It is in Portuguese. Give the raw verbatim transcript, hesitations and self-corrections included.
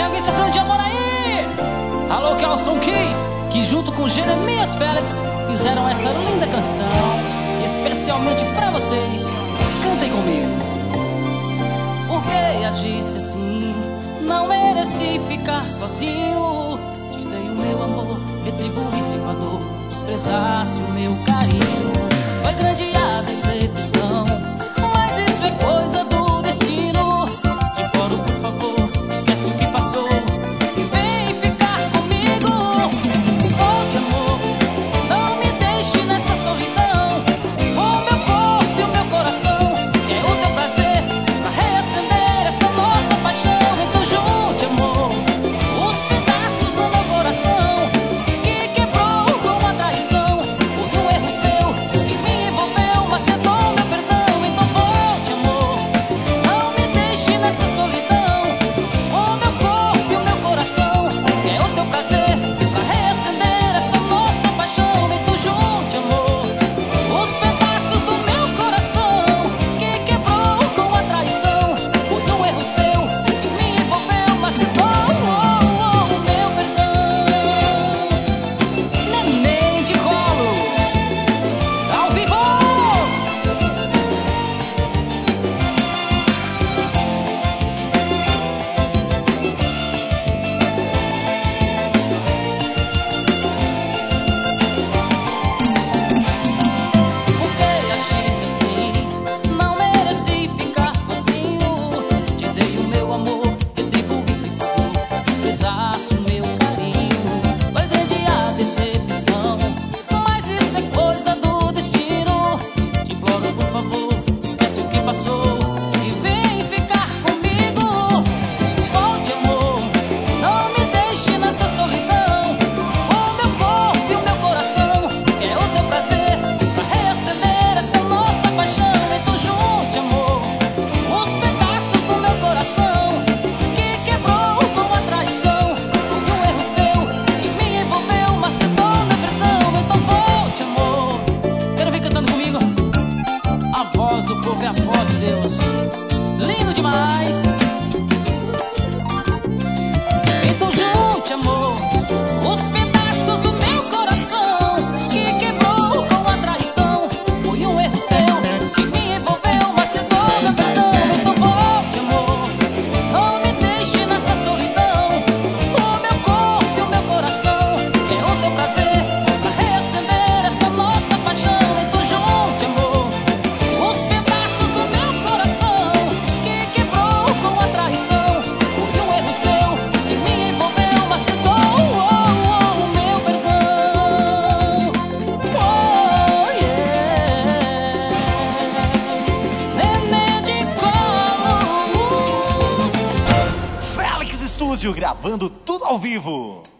Tem alguém sofrendo de amor aí? Alô, Kelson Keys, que junto com Jeremias Félix fizeram essa linda canção especialmente pra vocês. Cantem comigo. Por que agisse assim? Não mereci ficar sozinho. Te dei o meu amor, retribuísse com a dor, desprezasse o meu carinho. Foi grande a decepção, mas isso é coisa do destino. Te imploro, por favor, esquece o que passou e vem ficar comigo. Volte, amor, não me deixe nessa solidão. O meu corpo e o meu coração é o teu prazer pra reacender essa nossa paixão. Então junte, amor, os pedaços do meu coração que quebrou com a traição. Foi um erro seu que me envolveu, mas cedou meu perdão. Então volte, amor, não me deixe nessa solidão. O meu corpo e o meu coração é o teu prazer pra reacender essa nossa paixão. Então junte, amor, os pedaços do meu coração que quebrou com a traição. Foi um erro seu que me envolveu, mas cedou o meu perdão. Neném de colo, ao vivo. Por que agisse assim? Não mereci ficar sozinho. Te dei o meu amor, retribuísse com a dor, desprezasse o meu carinho. Foi grande a decepção, mas isso é coisa do destino. Te imploro, por favor, esquece o que passou e vem ficar comigo. Volte, amor, não me deixe nessa solidão. O meu corpo e o meu coração é o teu prazer pra reacender essa nossa paixão. Então junte, amor, os pedaços do meu coração que quebrou com a traição. Foi um erro seu que me envolveu, mas cedou meu perdão. Então volte, amor. Quero vir cantando comigo. A voz do povo é a voz de Deus. Lindo demais. Então junte, amor, os pedaços do meu coração que quebrou com a traição. Foi um erro seu que me envolveu, mas cedou meu perdão. Então volte, amor, não me deixe nessa solidão. O meu corpo e o meu coração é o teu prazer pra reacender essa nossa paixão. Então junte, amor, os pedaços do meu coração que quebrou com a traição. Foi um erro seu que me envolveu, mas cedou o meu perdão. Oh, yes. Neném de colo. Félix Estúdio, gravando tudo ao vivo.